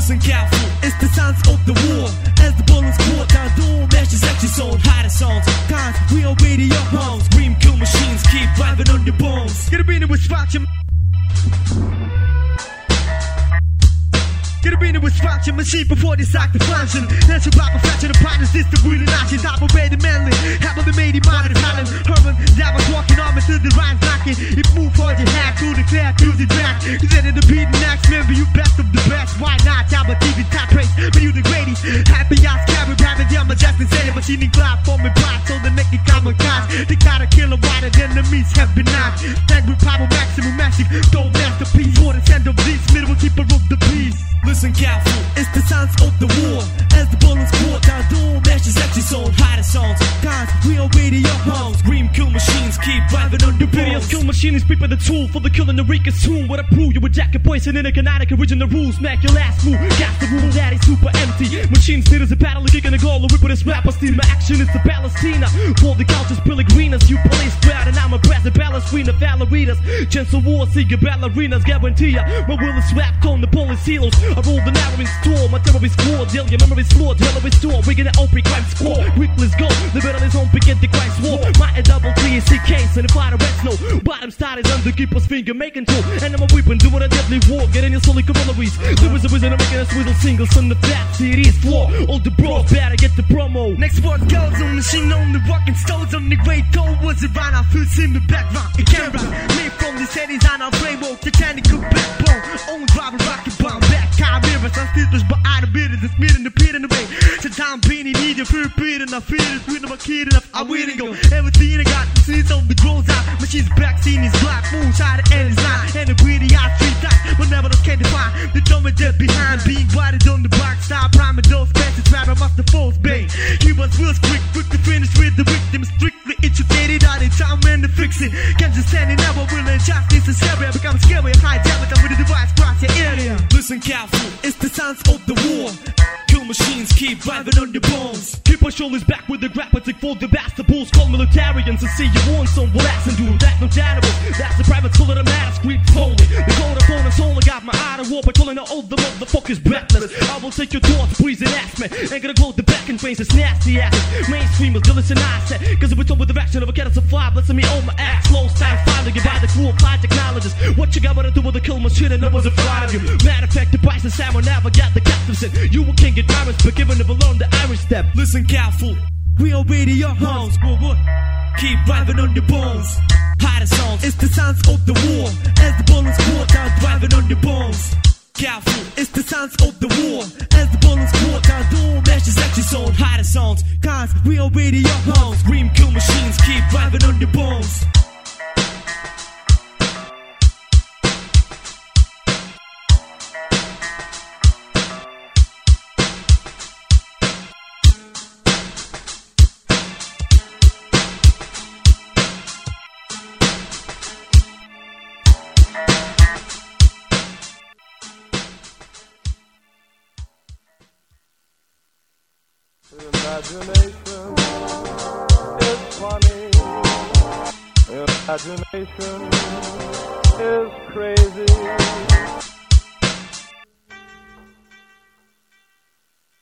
Listen careful, it's the sounds of the war. As the bullets pour down, don't match the section zone. Hide the songs, cause we are radio homes. Scream kill machines, keep driving on your bones. Get a beanie with watching. Get a beanie with watching machine before they sack the function. That's a proper fraction of partners, this the really notch. Top of ready manly, happily made him out of talent. Herman, that was walking on me to the rhymes knocking. It moved hard, you had to declare, to the track. Cause then in the beat next, remember you best of the best. Why not? Have a TV top race, but you the greatest. Happy ass carry, rapping down my just insane. Machine clap for me blast, so they make it kamikaze. They gotta kill a wider than the meats have been knocked. Thank with power maximum magic, don't masterpiece. For the send of these middle keeper of the peace. Listen careful, it's the sounds of the war. As the bullets pour down, don't match the section zone. Hide the songs, cause we are radio homes. Scream kill machines, keep driving on the videos. Kill machine is people the tool for the killing the weakest tune. What I prove, you with jacket poison in a kinetic original rules. Smack your last move, got the room that is super empty. Machines need us a battle, kick in the goal, whip with this rapper steam. My action is the Palestina. For the cultures, Pellegrinas, you police squad, and I'm a present ballerina, ballerinas. Gentle war, seeker ballerinas, guarantee ya. My will is swapped on the police helos. I roll the narrowing store, my terrorist war, deal your memory flawed, hell store, we get an open crime score. Quick, let's go, the battle is on, begin the Christ war. My double T is case, and if I the rest no. Bottom side is under keeper's finger making tool. And I'm a weapon, doing a deadly war, getting your solid corollaries. There is a reason I'm making a swizzle singles on the fat CD's floor. All the bros better get the promo. Next word goes on, machine on the rockin' stones on the great gold. Was it right? I feel in the background. It can't run. Me from the cities on our framework, the technical backbone. Only driving rocket bomb back. Mirrors, I'm still but I the bitters, it's me in the pit in the way. So time beanie, need your fear beat and I feel it's with my kid enough. I'm waiting go. Everything I got, seeds on the grows out. Machine's back, scene is black, moonshine and it's not. And the greedy eye, three times, whenever those can't define. The drum is dead behind, being guided on the black side. Priming those fences, rapping must the false bait. He was real quick to finish with the victim. Strictly educated, all the time when to fix it. Can't just stand it, never will injustice is scary. I become scary, high devil, come with the device, cross your area. Listen careful, it's the sounds of the war. Kill machines, keep driving on your bones. Keep our shoulders back with the graphic for the bastard bulls. Call militarians and see you want some relax and do that no cannibals. That's the private school of the mask, squeak holy. The code of opponents only got my eye to war by calling all the motherfuckers breathless. I will take your thoughts, breeze and ask me. Ain't gonna go the back and face, it's nasty asses. Mainstreamers, listen, I said. Cause if it's over the action of a cat of five, listen me on my ass. Slow time, finally get by the crew of fly technologists. What you got to do with the kill machine and I was afraid of you. Matter of fact, the price is Sam will never get the captives in. You can't get diamonds, but given never learn the Irish step. Listen careful, we are radio homes. Keep driving on your bones. Hide the songs, it's the sounds of the war. As the bullets pour down, driving on your bones. Careful, it's the sounds of the war. As the bullets pour down, don't match the section zone. Hide the songs, cause we are radio homes. Scream kill machines, keep driving on your bones. Imagination is funny. Imagination is crazy.